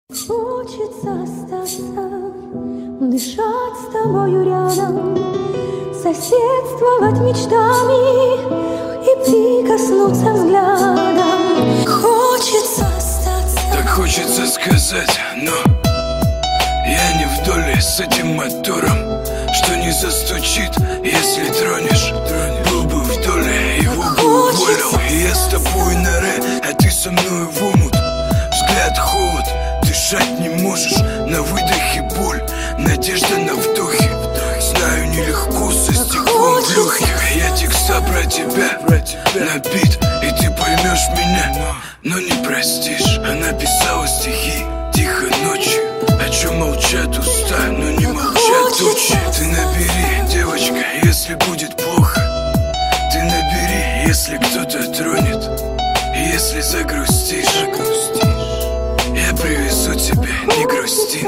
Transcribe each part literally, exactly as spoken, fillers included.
Хочется остаться, дышать с тобою рядом, соседствовать мечтами и прикоснуться взглядом. Хочется остаться. Так хочется сказать, но я не в доле с этим мотором, что не застучит, если тронешь. Был бы в доле, его бы уволил. И я с тобой на ре, а ты со мной в омут. Взгляд холод, дышать не можешь, на выдохе боль, надежда на вдохе. Знаю, нелегко со стеклом в легких. Я текста про тебя, про тебя на бит, и ты поймешь меня, но не простишь. Она писала стихи тихо ночью, о чем молчат уста, но не молчат тучи. Ты набери, девочка, если будет плохо. Ты набери, если кто-то тронет. И если загрустишь, я привезу тебя, не грусти.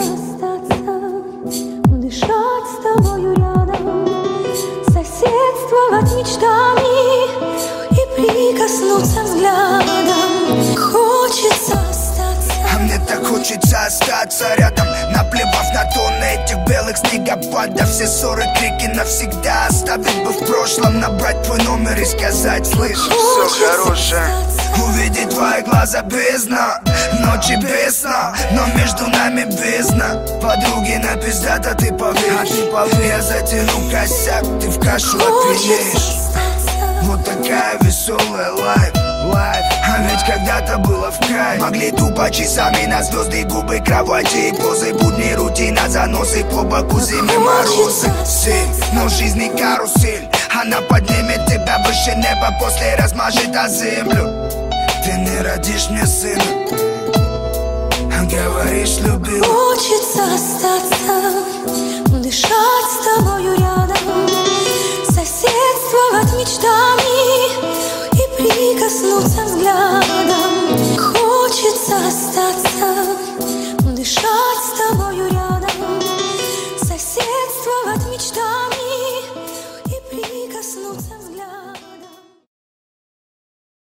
Дышать с тобою рядом, соседствовать мечтами и прикоснуться взглядом. Хочется остаться. А мне так хочется остаться рядом, наплевав на тонны этих белых снегопадов. Все ссоры, крики навсегда оставить бы в прошлом, набрать твой номер и сказать: слышишь, все хорошее. Увидеть твои глаза бездна, ночи без сна, но между нами бездна. Подруги на пиздата, ты поверишь, а ты поверишь. Я затяну косяк, ты в кашу отвинешь. Вот такая веселая лайф, лайф. А ведь когда-то было в край. Могли тупо часами на звезды, губы, кровати и позы. Будни, рутина, заносы, по боку зимы, морозы. Силь, но жизнь не карусель. Она поднимет тебя выше неба, после размажет о землю. Ты не родишь мне сына, а говоришь, любил. Хочется остаться, дышать с тобою рядом, соседствовать мечтами и прикоснуться взглядом. Хочется остаться, дышать с тобою рядом, соседствовать мечтами и прикоснуться взглядом.